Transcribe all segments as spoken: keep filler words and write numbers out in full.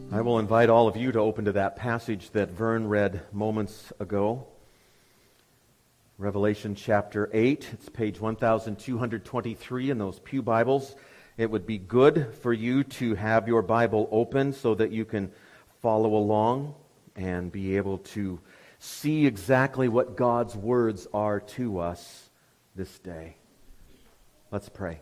I will invite all of you to open to that passage that Vern read moments ago. Revelation chapter eight. It's page one thousand two hundred twenty-three in those pew Bibles. It would be good for you to have your Bible open so that you can follow along and be able to see exactly what God's words are to us this day. Let's pray.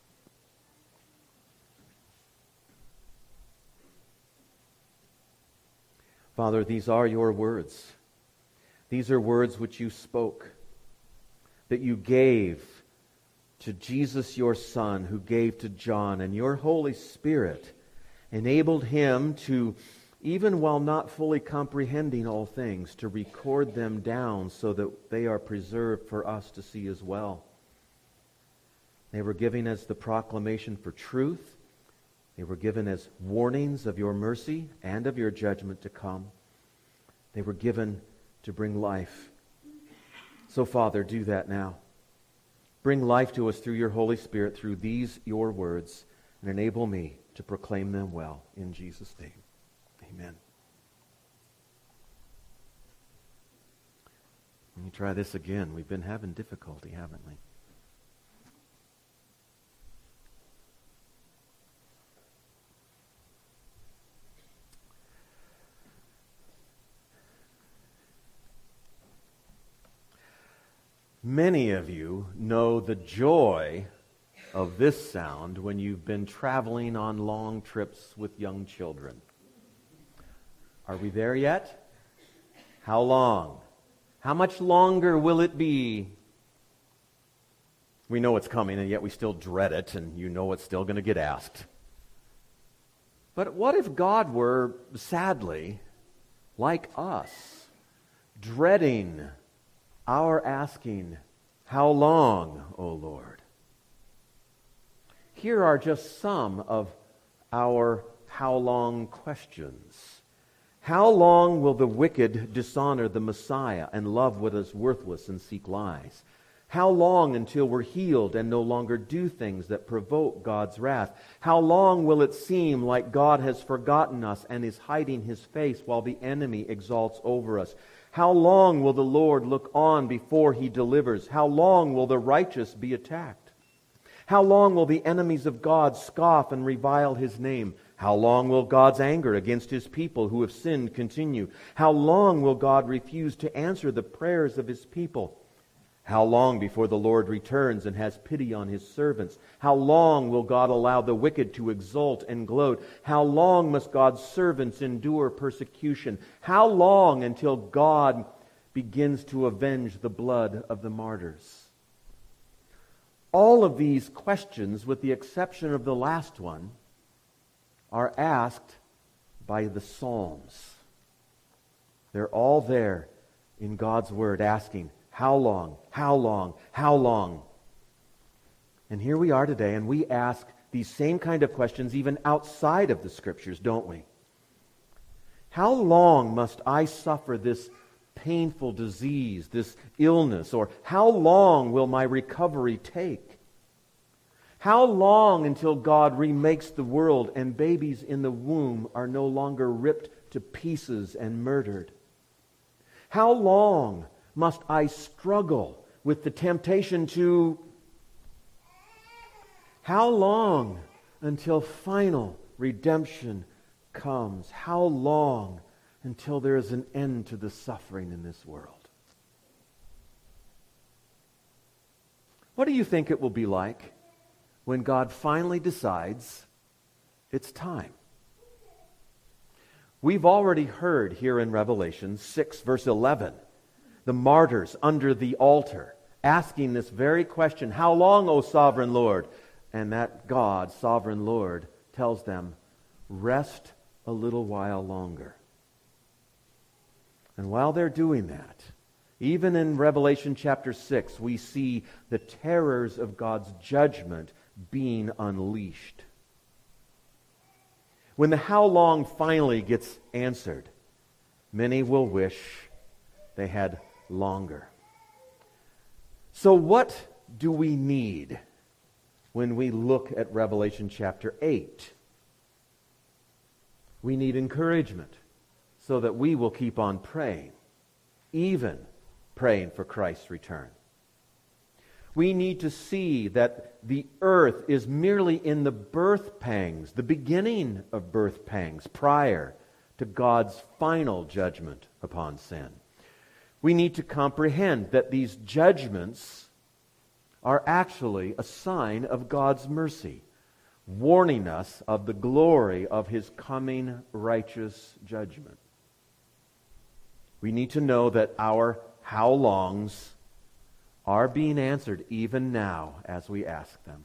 Father, these are your words. These are words which you spoke, that you gave to Jesus your Son, who gave to John, and your Holy Spirit enabled him to, even while not fully comprehending all things, to record them down so that they are preserved for us to see as well. They were given as the proclamation for truth. They were given as warnings of your mercy and of your judgment to come. They were given to bring life. So, Father, do that now. Bring life to us through your Holy Spirit, through these your words, and enable me to proclaim them well. In Jesus' name, amen. Let me try this again. We've been having difficulty, haven't we? Many of you know the joy of this sound when you've been traveling on long trips with young children. Are we there yet? How long? How much longer will it be? We know it's coming, and yet we still dread it, and you know it's still going to get asked. But what if God were, sadly, like us, dreading our asking, "How long, O Lord?" Here are just some of our how long questions. How long will the wicked dishonor the Messiah and love what is worthless and seek lies? How long until we're healed and no longer do things that provoke God's wrath? How long will it seem like God has forgotten us and is hiding his face while the enemy exalts over us? How long will the Lord look on before he delivers? How long will the righteous be attacked? How long will the enemies of God scoff and revile his name? How long will God's anger against his people who have sinned continue? How long will God refuse to answer the prayers of his people? How long before the Lord returns and has pity on his servants? How long will God allow the wicked to exult and gloat? How long must God's servants endure persecution? How long until God begins to avenge the blood of the martyrs? All of these questions, with the exception of the last one, are asked by the Psalms. They're all there in God's Word asking, how long? How long? How long? And here we are today, and we ask these same kind of questions even outside of the Scriptures, don't we? How long must I suffer this painful disease, this illness? Or how long will my recovery take? How long until God remakes the world and babies in the womb are no longer ripped to pieces and murdered? How long must I struggle with the temptation to... How long until final redemption comes? How long until there is an end to the suffering in this world? What do you think it will be like when God finally decides it's time? We've already heard here in Revelation six, verse eleven, the martyrs under the altar asking this very question, how long, O sovereign Lord? And that God, sovereign Lord, tells them, rest a little while longer. And while they're doing that, even in Revelation chapter six, we see the terrors of God's judgment being unleashed. When the how long finally gets answered, many will wish they had longer. So what do we need when we look at Revelation chapter eight? We need encouragement so that we will keep on praying, even praying for Christ's return. We need to see that the earth is merely in the birth pangs, the beginning of birth pangs, prior to God's final judgment upon sin. We need to comprehend that these judgments are actually a sign of God's mercy, warning us of the glory of His coming righteous judgment. We need to know that our how longs are being answered even now as we ask them.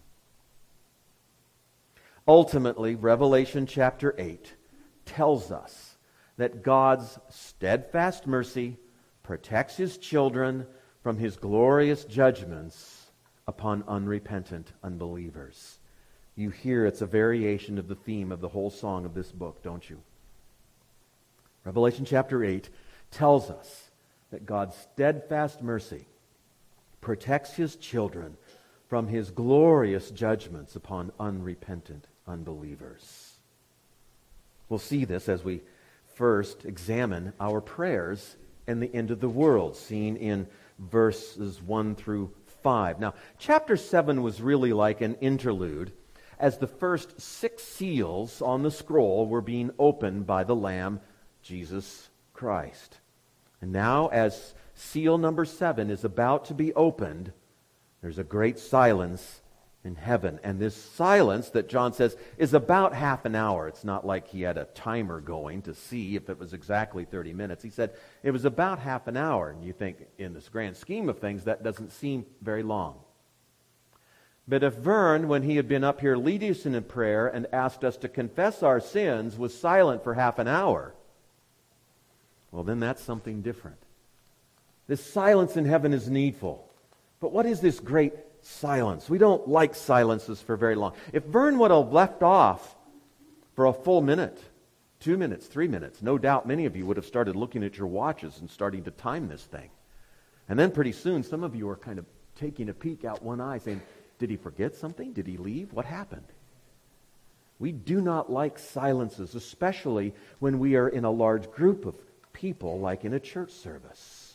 Ultimately, Revelation chapter eight tells us that God's steadfast mercy protects His children from His glorious judgments upon unrepentant unbelievers. You hear it's a variation of the theme of the whole song of this book, don't you? Revelation chapter eight tells us that God's steadfast mercy protects His children from His glorious judgments upon unrepentant unbelievers. We'll see this as we first examine our prayers and the end of the world, seen in verses one through five. Now, chapter seven was really like an interlude, as the first six seals on the scroll were being opened by the Lamb, Jesus Christ. And now, as seal number seven is about to be opened, there's a great silence in heaven. And this silence that John says is about half an hour. It's not like he had a timer going to see if it was exactly thirty minutes. He said it was about half an hour. And you think, in this grand scheme of things, that doesn't seem very long. But if Vern, when he had been up here leading us in prayer and asked us to confess our sins, was silent for half an hour, well, then that's something different. This silence in heaven is needful. But what is this great silence? We don't like silences for very long. If Vern would have left off for a full minute, two minutes, three minutes, no doubt many of you would have started looking at your watches and starting to time this thing. And then pretty soon, some of you are kind of taking a peek out one eye saying, did he forget something? Did he leave? What happened? We do not like silences, especially when we are in a large group of people, like in a church service.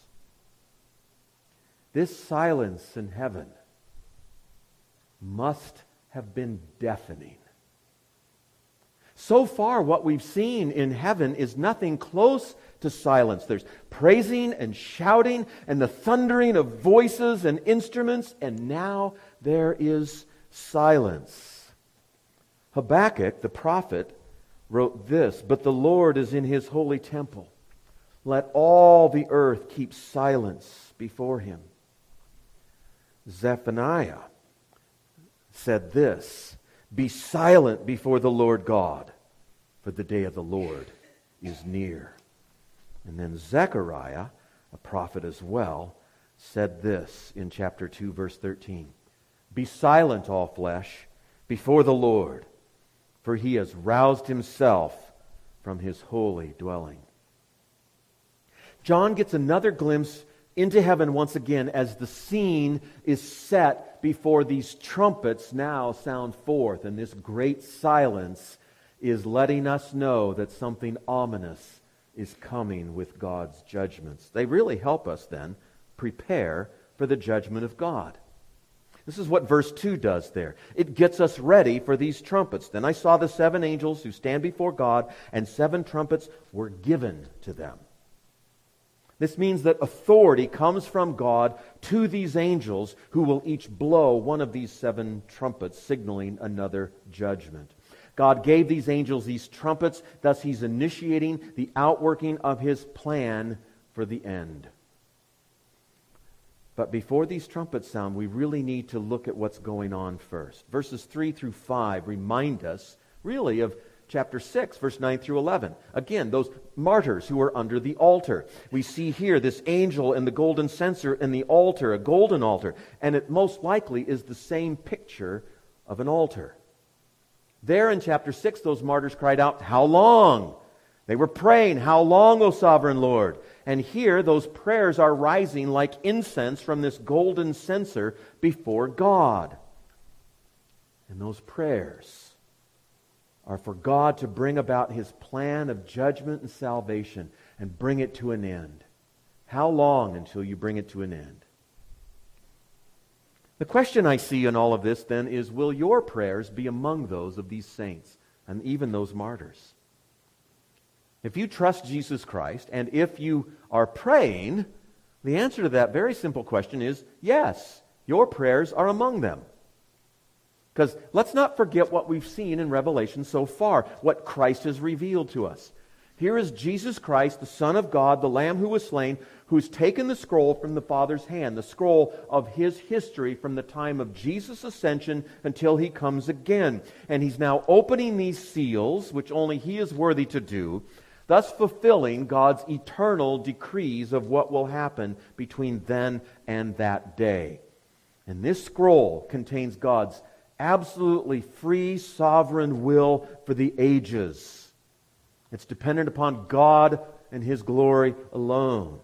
This silence in heaven must have been deafening. So far, what we've seen in heaven is nothing close to silence. There's praising and shouting and the thundering of voices and instruments, and now there is silence. Habakkuk, the prophet, wrote this, "But the Lord is in His holy temple. Let all the earth keep silence before Him." Zephaniah said this, "Be silent before the Lord God, for the day of the Lord is near." And then Zechariah, a prophet as well, said this in chapter two, verse thirteen, "Be silent, all flesh, before the Lord, for He has roused Himself from His holy dwelling." John gets another glimpse into heaven once again as the scene is set before these trumpets now sound forth. And this great silence is letting us know that something ominous is coming with God's judgments. They really help us then prepare for the judgment of God. This is what verse two does there. It gets us ready for these trumpets. "Then I saw the seven angels who stand before God, and seven trumpets were given to them." This means that authority comes from God to these angels who will each blow one of these seven trumpets, signaling another judgment. God gave these angels these trumpets, thus He's initiating the outworking of His plan for the end. But before these trumpets sound, we really need to look at what's going on first. Verses three through five remind us, really, of chapter six, verse nine through eleven. Again, those martyrs who are under the altar. We see here this angel and the golden censer and the altar, a golden altar. And it most likely is the same picture of an altar. There in chapter six, those martyrs cried out, "How long?" They were praying, "How long, O sovereign Lord?" And here those prayers are rising like incense from this golden censer before God. And those prayers are for God to bring about His plan of judgment and salvation and bring it to an end. How long until you bring it to an end? The question I see in all of this then is, will your prayers be among those of these saints and even those martyrs? If you trust Jesus Christ, and if you are praying, the answer to that very simple question is yes, your prayers are among them. Because let's not forget what we've seen in Revelation so far, what Christ has revealed to us. Here is Jesus Christ, the Son of God, the Lamb who was slain, who's taken the scroll from the Father's hand, the scroll of His history from the time of Jesus' ascension until He comes again. And He's now opening these seals, which only He is worthy to do, thus fulfilling God's eternal decrees of what will happen between then and that day. And this scroll contains God's absolutely free, sovereign will for the ages. It's dependent upon God and His glory alone.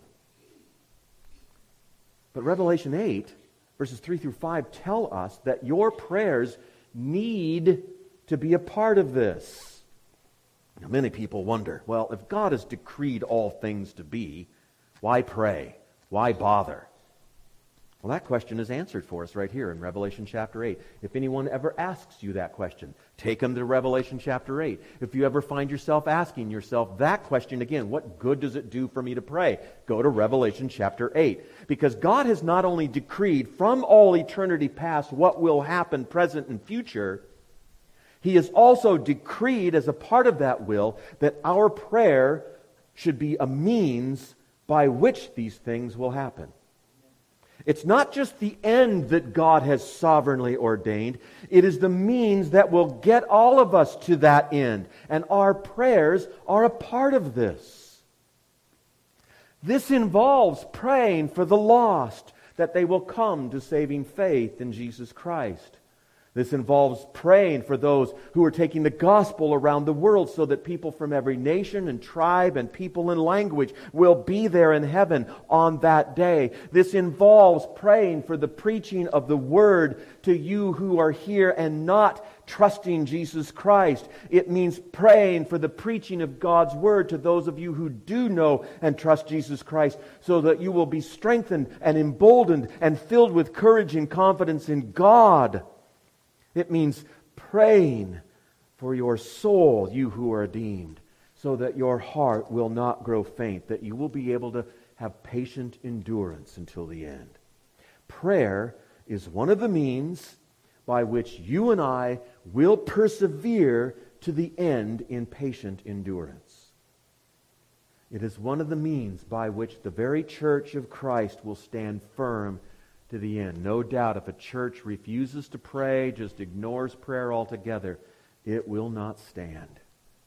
But Revelation eight, verses three through five, tell us that your prayers need to be a part of this. Now, many people wonder, well, if God has decreed all things to be, why pray? Why bother? Well, that question is answered for us right here in Revelation chapter eight. If anyone ever asks you that question, take them to Revelation chapter eight. If you ever find yourself asking yourself that question again, what good does it do for me to pray? Go to Revelation chapter eight. Because God has not only decreed from all eternity past what will happen present and future, He has also decreed as a part of that will that our prayer should be a means by which these things will happen. It's not just the end that God has sovereignly ordained. It is the means that will get all of us to that end. And our prayers are a part of this. This involves praying for the lost, that they will come to saving faith in Jesus Christ. This involves praying for those who are taking the gospel around the world so that people from every nation and tribe and people and language will be there in heaven on that day. This involves praying for the preaching of the Word to you who are here and not trusting Jesus Christ. It means praying for the preaching of God's Word to those of you who do know and trust Jesus Christ so that you will be strengthened and emboldened and filled with courage and confidence in God. It means praying for your soul, you who are redeemed, so that your heart will not grow faint, that you will be able to have patient endurance until the end. Prayer is one of the means by which you and I will persevere to the end in patient endurance. It is one of the means by which the very church of Christ will stand firm to the end. No doubt, if a church refuses to pray, just ignores prayer altogether, it will not stand.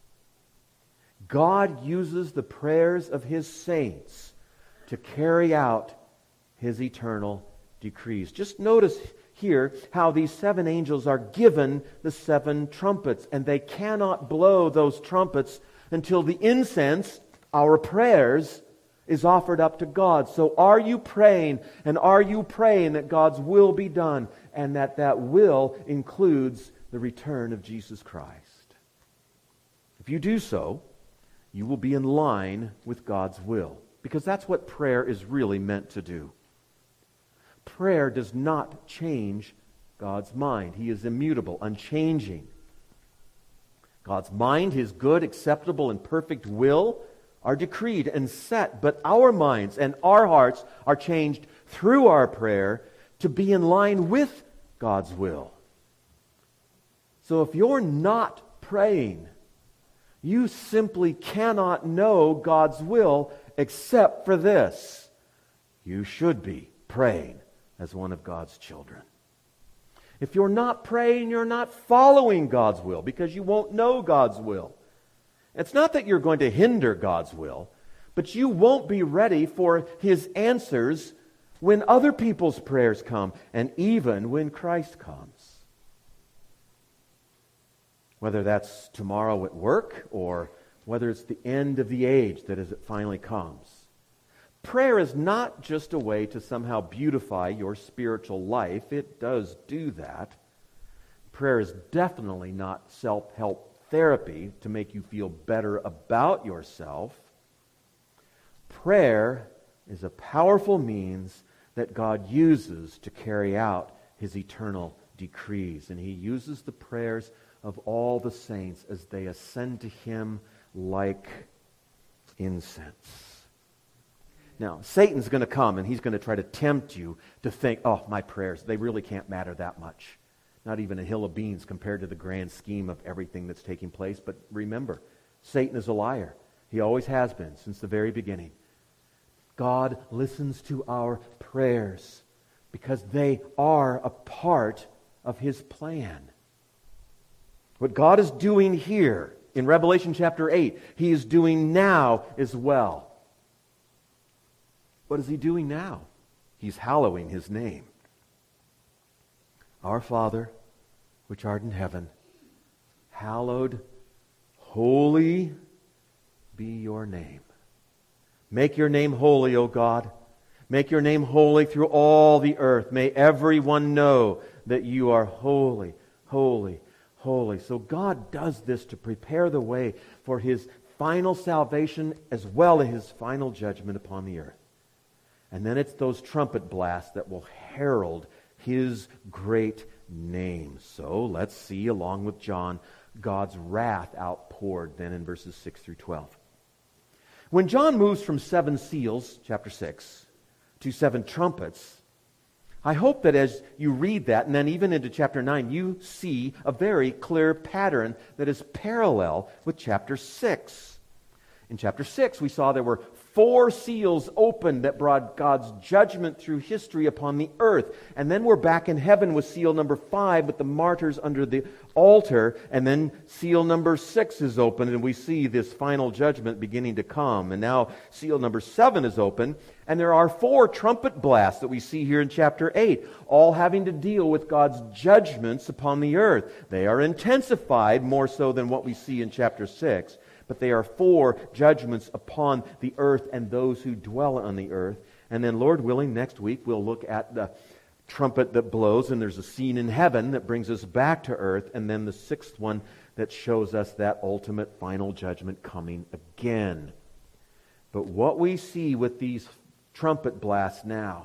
God uses the prayers of His saints to carry out His eternal decrees. Just notice here how these seven angels are given the seven trumpets, and they cannot blow those trumpets until the incense, our prayers, is offered up to God. So are you praying, and are you praying that God's will be done, and that that will includes the return of Jesus Christ? If you do so, you will be in line with God's will, because that's what prayer is really meant to do. Prayer does not change God's mind. He is immutable, unchanging. God's mind, His good, acceptable, and perfect will are decreed and set, but our minds and our hearts are changed through our prayer to be in line with God's will. So if you're not praying, you simply cannot know God's will except for this: you should be praying as one of God's children. If you're not praying, you're not following God's will, because you won't know God's will. It's not that you're going to hinder God's will, but you won't be ready for His answers when other people's prayers come, and even when Christ comes. Whether that's tomorrow at work, or whether it's the end of the age that as it finally comes. Prayer is not just a way to somehow beautify your spiritual life. It does do that. Prayer is definitely not self-help therapy to make you feel better about yourself. Prayer is a powerful means that God uses to carry out His eternal decrees. And He uses the prayers of all the saints as they ascend to Him like incense. Now, Satan's going to come and he's going to try to tempt you to think, oh, my prayers, they really can't matter that much. Not even a hill of beans compared to the grand scheme of everything that's taking place. But remember, Satan is a liar. He always has been since the very beginning. God listens to our prayers because they are a part of His plan. What God is doing here in Revelation chapter eight, He is doing now as well. What is He doing now? He's hallowing His name. Our Father, which art in heaven, hallowed, holy be your name. Make your name holy, O God. Make your name holy through all the earth. May everyone know that you are holy, holy, holy. So God does this to prepare the way for His final salvation as well as His final judgment upon the earth. And then it's those trumpet blasts that will herald His great name. So let's see, along with John, God's wrath outpoured then in verses six through twelve. When John moves from seven seals, chapter six, to seven trumpets, I hope that as you read that, and then even into chapter nine, you see a very clear pattern that is parallel with chapter six. In chapter six, we saw there were four seals opened that brought God's judgment through history upon the earth. And then we're back in heaven with seal number five with the martyrs under the altar. And then seal number six is open and we see this final judgment beginning to come. And now seal number seven is open. And there are four trumpet blasts that we see here in chapter eight, all having to deal with God's judgments upon the earth. They are intensified more so than what we see in chapter six. But they are four judgments upon the earth and those who dwell on the earth. And then, Lord willing, next week we'll look at the trumpet that blows, and there's a scene in heaven that brings us back to earth, and then the sixth one that shows us that ultimate final judgment coming again. But what we see with these trumpet blasts now,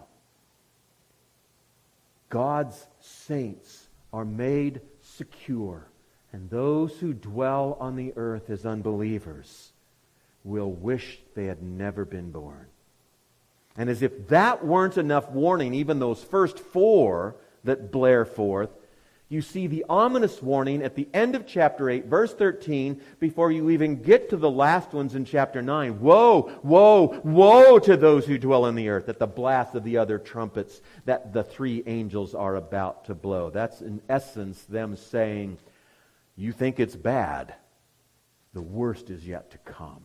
God's saints are made secure. And those who dwell on the earth as unbelievers will wish they had never been born. And as if that weren't enough warning, even those first four that blare forth, you see the ominous warning at the end of chapter eight, verse thirteen, before you even get to the last ones in chapter nine. Woe, woe, woe to those who dwell on the earth at the blast of the other trumpets that the three angels are about to blow. That's in essence them saying, you think it's bad, the worst is yet to come.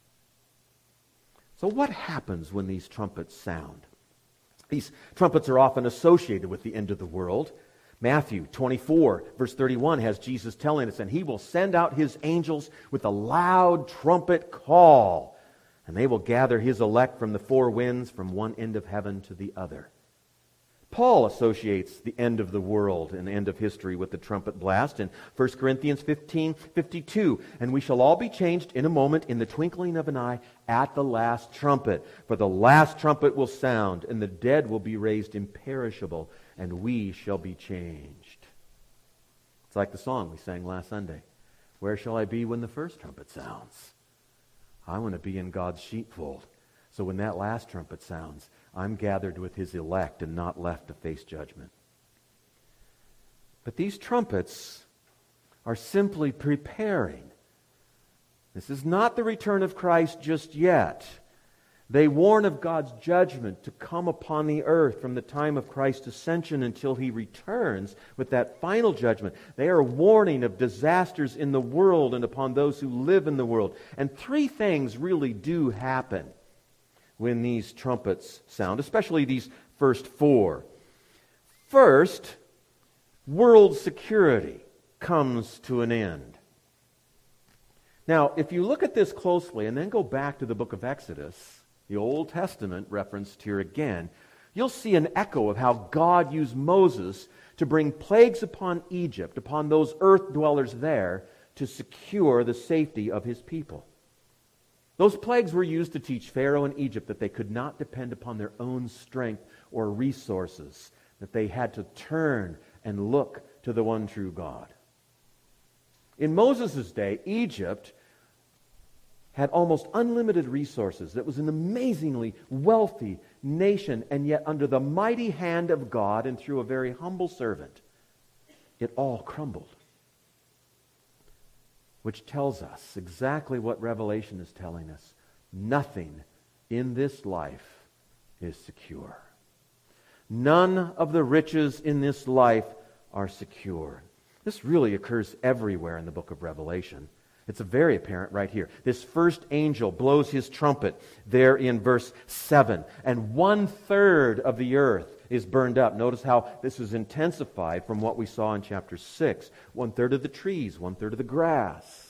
So what happens when these trumpets sound? These trumpets are often associated with the end of the world. Matthew twenty-four, verse thirty-one has Jesus telling us, and He will send out His angels with a loud trumpet call, and they will gather His elect from the four winds, from one end of heaven to the other. Paul associates the end of the world and end of history with the trumpet blast in First Corinthians fifteen fifty-two. And we shall all be changed in a moment, in the twinkling of an eye, at the last trumpet. For the last trumpet will sound, and the dead will be raised imperishable, and we shall be changed. It's like the song we sang last Sunday. Where shall I be when the first trumpet sounds? I want to be in God's sheepfold. So when that last trumpet sounds, I'm gathered with His elect and not left to face judgment. But these trumpets are simply preparing. This is not the return of Christ just yet. They warn of God's judgment to come upon the earth from the time of Christ's ascension until He returns with that final judgment. They are warning of disasters in the world and upon those who live in the world. And three things really do happen when these trumpets sound, especially these first four. First, world security comes to an end. Now, if you look at this closely and then go back to the book of Exodus, the Old Testament referenced here again, you'll see an echo of how God used Moses to bring plagues upon Egypt, upon those earth dwellers there, to secure the safety of his people. Those plagues were used to teach Pharaoh and Egypt that they could not depend upon their own strength or resources, that they had to turn and look to the one true God. In Moses' day, Egypt had almost unlimited resources. It was an amazingly wealthy nation, and yet under the mighty hand of God and through a very humble servant, it all crumbled. Which tells us exactly what Revelation is telling us. Nothing in this life is secure. None of the riches in this life are secure. This really occurs everywhere in the book of Revelation. It's very apparent right here. This first angel blows his trumpet there in verse seven, and one third of the earth is burned up. Notice how this is intensified from what we saw in chapter six. One third of the trees, one third of the grass.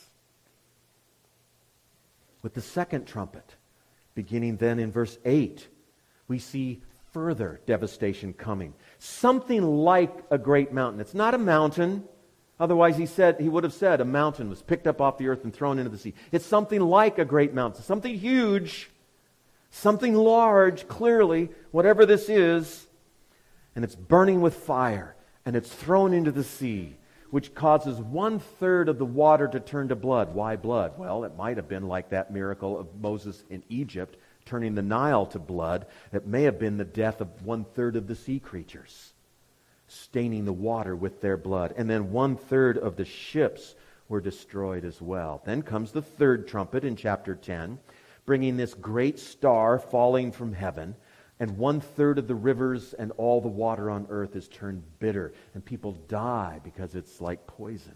With the second trumpet, beginning then in verse eight, we see further devastation coming. Something like a great mountain. It's not a mountain. Otherwise, he said he would have said a mountain was picked up off the earth and thrown into the sea. It's something like a great mountain, something huge, something large, clearly, whatever this is, and it's burning with fire, and it's thrown into the sea, which causes one-third of the water to turn to blood. Why blood? Well, it might have been like that miracle of Moses in Egypt, turning the Nile to blood. It may have been the death of one-third of the sea creatures, staining the water with their blood. And then one-third of the ships were destroyed as well. Then comes the third trumpet in chapter ten, bringing this great star falling from heaven, and one-third of the rivers and all the water on earth is turned bitter, and people die because it's like poison.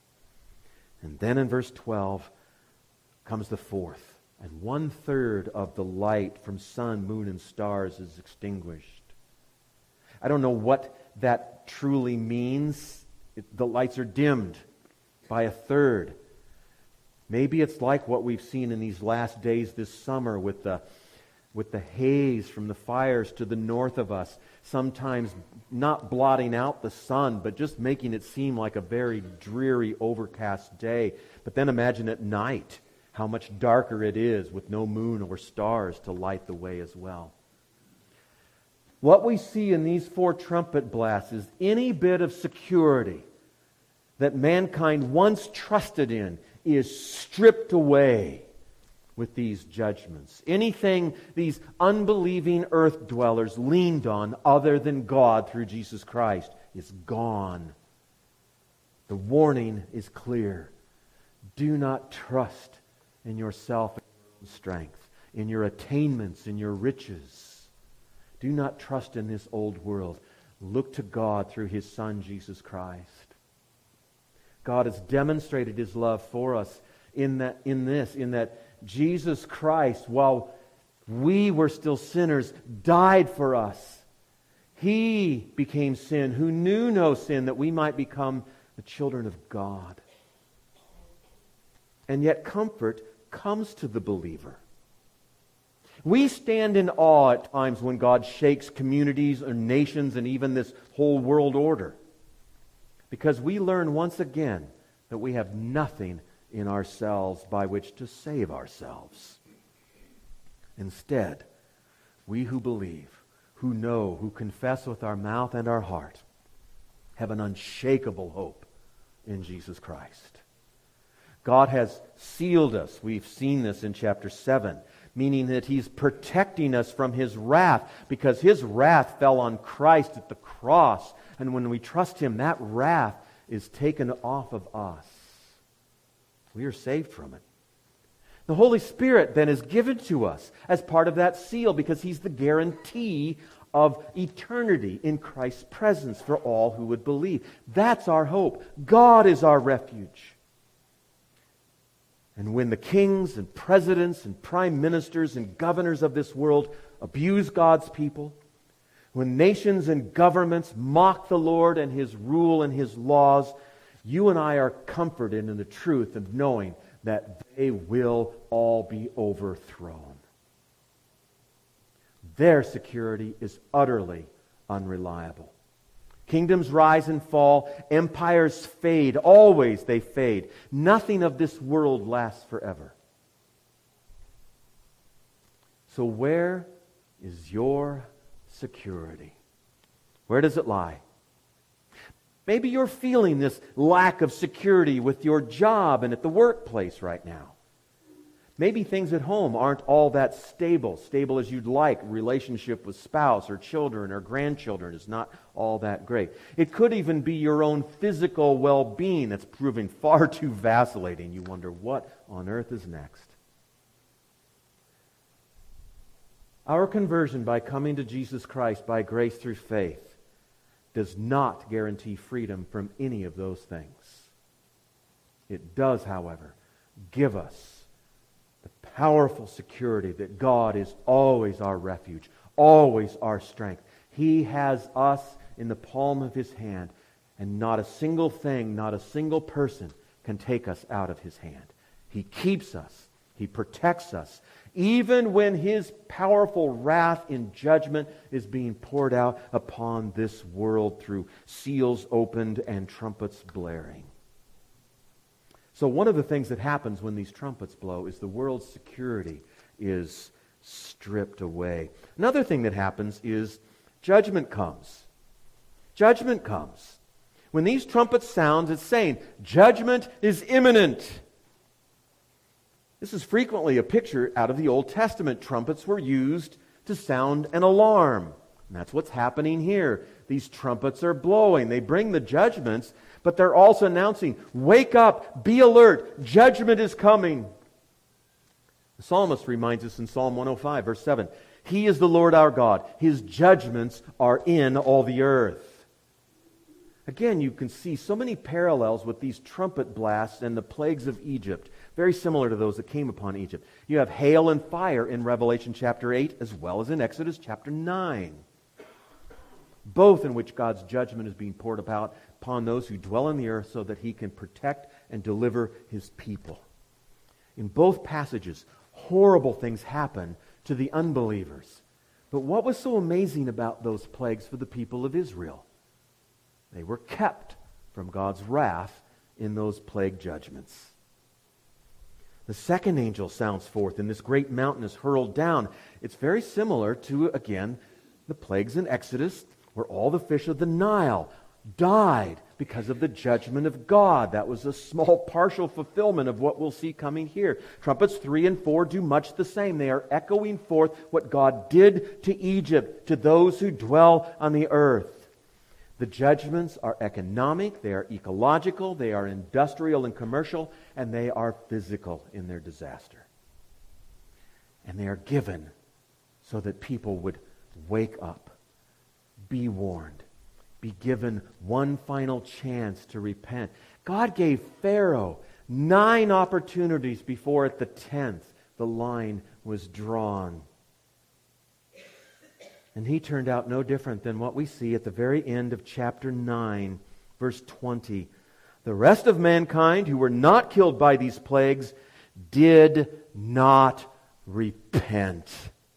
And then in verse twelve comes the fourth, and one-third of the light from sun, moon, and stars is extinguished. I don't know what that truly means. It, the lights are dimmed by a third. Maybe it's like what we've seen in these last days this summer with the with the haze from the fires to the north of us, sometimes not blotting out the sun, but just making it seem like a very dreary, overcast day. But then imagine at night how much darker it is with no moon or stars to light the way as well. What we see in these four trumpet blasts is any bit of security that mankind once trusted in is stripped away with these judgments. Anything these unbelieving earth dwellers leaned on other than God through Jesus Christ is gone. The warning is clear. Do not trust in yourself and your own strength, in your attainments, in your riches. Do not trust in this old world. Look to God through His Son, Jesus Christ. God has demonstrated His love for us in that, in this, in that Jesus Christ, while we were still sinners, died for us. He became sin who knew no sin, that we might become the children of God. And yet comfort comes to the believer. We stand in awe at times when God shakes communities or nations and even this whole world order, because we learn once again that we have nothing in ourselves by which to save ourselves. Instead, we who believe, who know, who confess with our mouth and our heart, have an unshakable hope in Jesus Christ. God has sealed us. We've seen this in chapter seven, meaning that He's protecting us from His wrath, because His wrath fell on Christ at the cross. And when we trust Him, that wrath is taken off of us. We are saved from it. The Holy Spirit then is given to us as part of that seal, because He's the guarantee of eternity in Christ's presence for all who would believe. That's our hope. God is our refuge. And when the kings and presidents and prime ministers and governors of this world abuse God's people, when nations and governments mock the Lord and His rule and His laws, you and I are comforted in the truth of knowing that they will all be overthrown. Their security is utterly unreliable. Kingdoms rise and fall. Empires fade. Always they fade. Nothing of this world lasts forever. So where is your security? Where does it lie? Maybe you're feeling this lack of security with your job and at the workplace right now. Maybe things at home aren't all that stable, stable as you'd like. Relationship with spouse or children or grandchildren is not all that great. It could even be your own physical well-being that's proving far too vacillating. You wonder, what on earth is next? Our conversion by coming to Jesus Christ by grace through faith does not guarantee freedom from any of those things. It does, however, give us the powerful security that God is always our refuge, always our strength. He has us in the palm of His hand, and not a single thing, not a single person can take us out of His hand. He keeps us. He protects us. Even when His powerful wrath in judgment is being poured out upon this world through seals opened and trumpets blaring. So one of the things that happens when these trumpets blow is the world's security is stripped away. Another thing that happens is judgment comes. Judgment comes. When these trumpets sound, it's saying judgment is imminent. This is frequently a picture out of the Old Testament. Trumpets were used to sound an alarm. And that's what's happening here. These trumpets are blowing. They bring the judgments, but they're also announcing, wake up, be alert, judgment is coming. The psalmist reminds us in Psalm one oh five, verse seven, He is the Lord our God. His judgments are in all the earth. Again, you can see so many parallels with these trumpet blasts and the plagues of Egypt, very similar to those that came upon Egypt. You have hail and fire in Revelation chapter eight, as well as in Exodus chapter nine. Both in which God's judgment is being poured about upon those who dwell on the earth so that He can protect and deliver His people. In both passages, horrible things happen to the unbelievers. But what was so amazing about those plagues for the people of Israel? They were kept from God's wrath in those plague judgments. The second angel sounds forth, and this great mountain is hurled down. It's very similar to, again, the plagues in Exodus, where all the fish of the Nile died because of the judgment of God. That was a small partial fulfillment of what we'll see coming here. Trumpets three and four do much the same. They are echoing forth what God did to Egypt, to those who dwell on the earth. The judgments are economic, they are ecological, they are industrial and commercial, and they are physical in their disaster. And they are given so that people would wake up, be warned, be given one final chance to repent. God gave Pharaoh nine opportunities before at the tenth the line was drawn. And he turned out no different than what we see at the very end of chapter nine, verse twenty. The rest of mankind who were not killed by these plagues did not repent.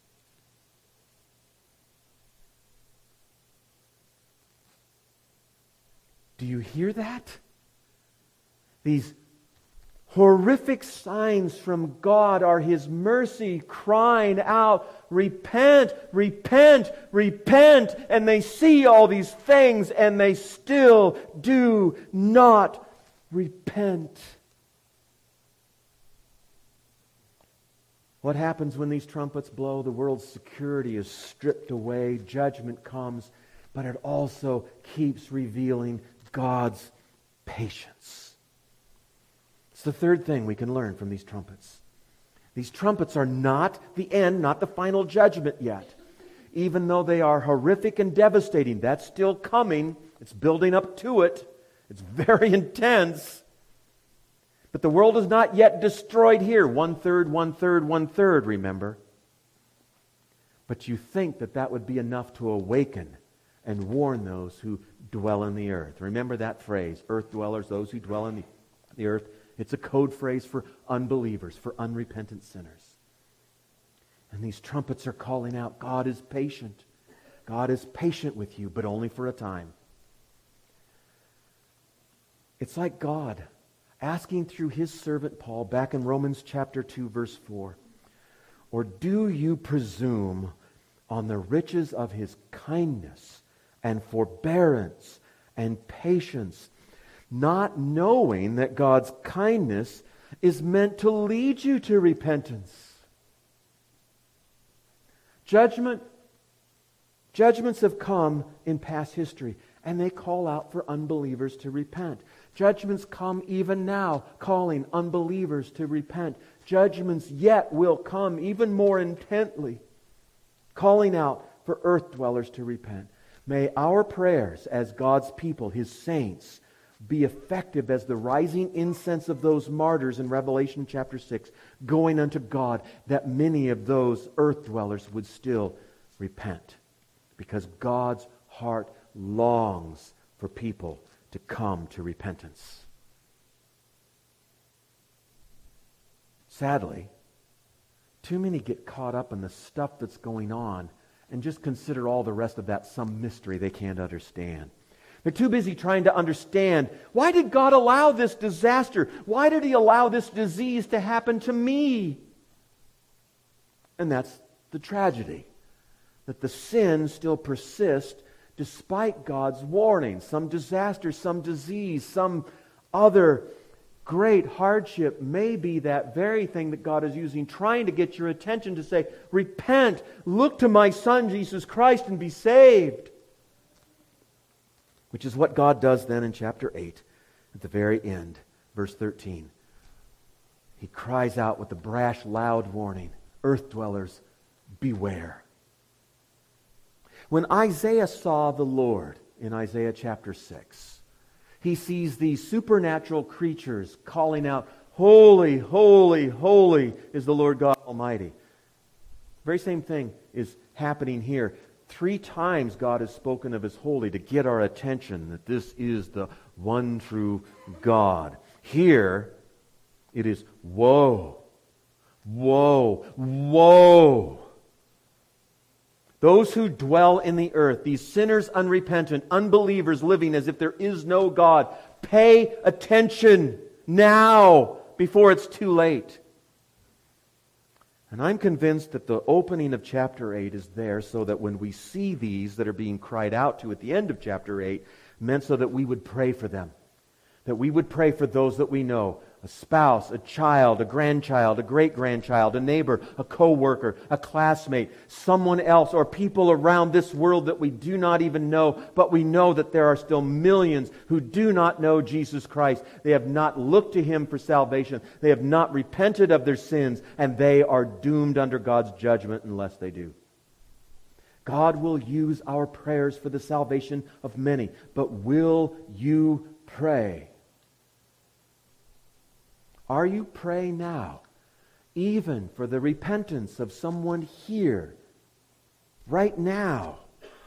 Do you hear that? These horrific signs from God are His mercy crying out, repent, repent, repent. And they see all these things and they still do not repent. What happens when these trumpets blow? The world's security is stripped away, judgment comes, but it also keeps revealing God's patience. It's the third thing we can learn from these trumpets. These trumpets are not the end, not the final judgment yet. Even though they are horrific and devastating, that's still coming. It's building up to it. It's very intense. But the world is not yet destroyed here. One third, one third, one third, remember. But you think that that would be enough to awaken and warn those who dwell on the earth. Remember that phrase, earth dwellers, those who dwell on the, the earth. It's a code phrase for unbelievers, for unrepentant sinners. And these trumpets are calling out, God is patient. God is patient with you, but only for a time. It's like God asking through his servant Paul back in Romans chapter two, verse four, or do you presume on the riches of his kindness and forbearance and patience, not knowing that God's kindness is meant to lead you to repentance? Judgment, judgments have come in past history, and they call out for unbelievers to repent. Judgments come even now, calling unbelievers to repent. Judgments yet will come even more intently, calling out for earth dwellers to repent. May our prayers as God's people, his saints, be effective as the rising incense of those martyrs in Revelation chapter six, going unto God, that many of those earth dwellers would still repent. Because God's heart longs for people to come to repentance. Sadly, too many get caught up in the stuff that's going on and just consider all the rest of that some mystery they can't understand. They're too busy trying to understand, why did God allow this disaster? Why did he allow this disease to happen to me? And that's the tragedy, that the sin still persists despite God's warning. Some disaster, some disease, some other great hardship may be that very thing that God is using, trying to get your attention to say, repent, look to my Son Jesus Christ and be saved. Which is what God does then in chapter eight, at the very end, verse thirteen. He cries out with a brash, loud warning, earth dwellers, beware. When Isaiah saw the Lord in Isaiah chapter six, he sees these supernatural creatures calling out, holy, holy, holy is the Lord God Almighty. The very same thing is happening here. Three times God has spoken of his holy to get our attention, that this is the one true God. Here, it is woe, woe, woe. Those who dwell in the earth, these sinners unrepentant, unbelievers living as if there is no God, pay attention now before it's too late. And I'm convinced that the opening of chapter eight is there so that when we see these that are being cried out to at the end of chapter eight, meant so that we would pray for them. That we would pray for those that we know. A spouse, a child, a grandchild, a great-grandchild, a neighbor, a co-worker, a classmate, someone else, or people around this world that we do not even know, but we know that there are still millions who do not know Jesus Christ. They have not looked to him for salvation. They have not repented of their sins, and they are doomed under God's judgment unless they do. God will use our prayers for the salvation of many, but will you pray? Are you praying now, even for the repentance of someone here, right now?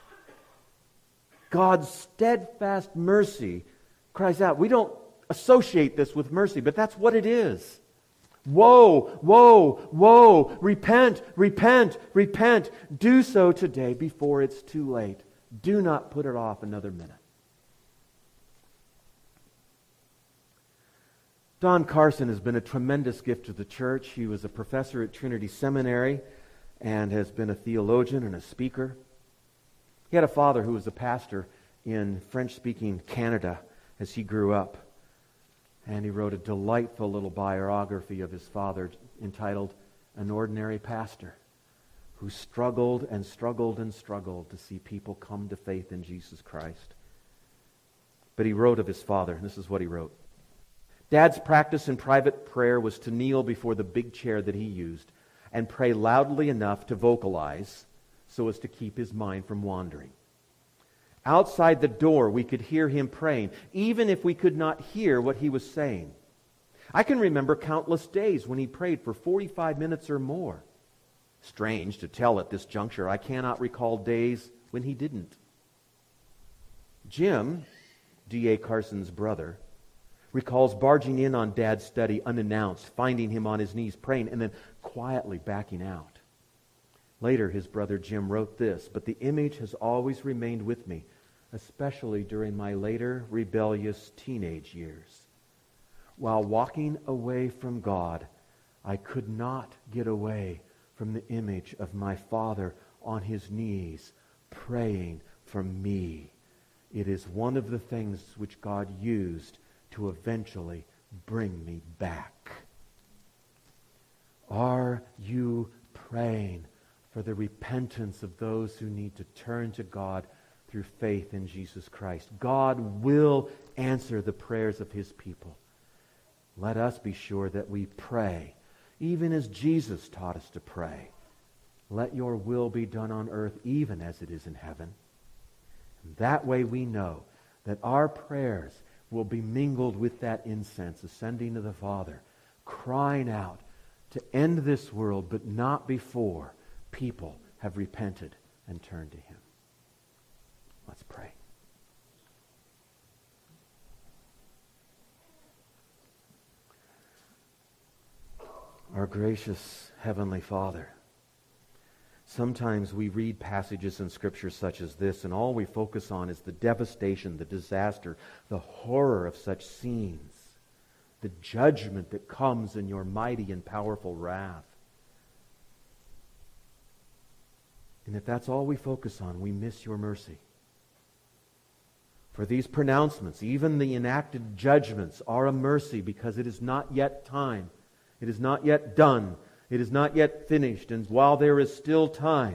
God's steadfast mercy cries out. We don't associate this with mercy, but that's what it is. Woe, woe, woe, repent, repent, repent. Do so today before it's too late. Do not put it off another minute. Don Carson has been a tremendous gift to the church. He was a professor at Trinity Seminary and has been a theologian and a speaker. He had a father who was a pastor in French-speaking Canada as he grew up. And he wrote a delightful little biography of his father entitled An Ordinary Pastor, who struggled and struggled and struggled to see people come to faith in Jesus Christ. But he wrote of his father, and this is what he wrote. Dad's practice in private prayer was to kneel before the big chair that he used and pray loudly enough to vocalize so as to keep his mind from wandering. Outside the door, we could hear him praying, even if we could not hear what he was saying. I can remember countless days when he prayed for forty-five minutes or more. Strange to tell at this juncture, I cannot recall days when he didn't. Jim, D A Carson's brother, recalls barging in on Dad's study unannounced, finding him on his knees praying, and then quietly backing out. Later, his brother Jim wrote this, but the image has always remained with me especially during my later rebellious teenage years. While walking away from God, I could not get away from the image of my father on his knees, praying for me. It is one of the things which God used to eventually bring me back. Are you praying for the repentance of those who need to turn to God through faith in Jesus Christ? God will answer the prayers of his people. Let us be sure that we pray, even as Jesus taught us to pray. Let your will be done on earth even as it is in heaven. And that way we know that our prayers will be mingled with that incense ascending to the Father, crying out to end this world, but not before people have repented and turned to him. Let's pray. Our gracious Heavenly Father, sometimes we read passages in Scripture such as this, and all we focus on is the devastation, the disaster, the horror of such scenes, the judgment that comes in your mighty and powerful wrath. And if that's all we focus on, we miss your mercy. For these pronouncements, even the enacted judgments, are a mercy because it is not yet time. It is not yet done. It is not yet finished. And while there is still time,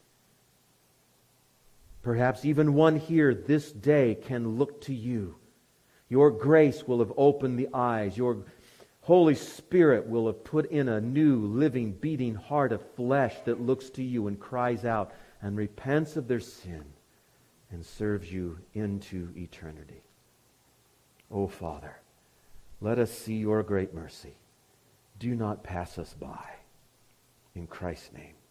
perhaps even one here this day can look to you. Your grace will have opened the eyes. Your Holy Spirit will have put in a new, living, beating heart of flesh that looks to you and cries out and repents of their sin and serves you into eternity. O Father, let us see your great mercy. Do not pass us by. In Christ's name.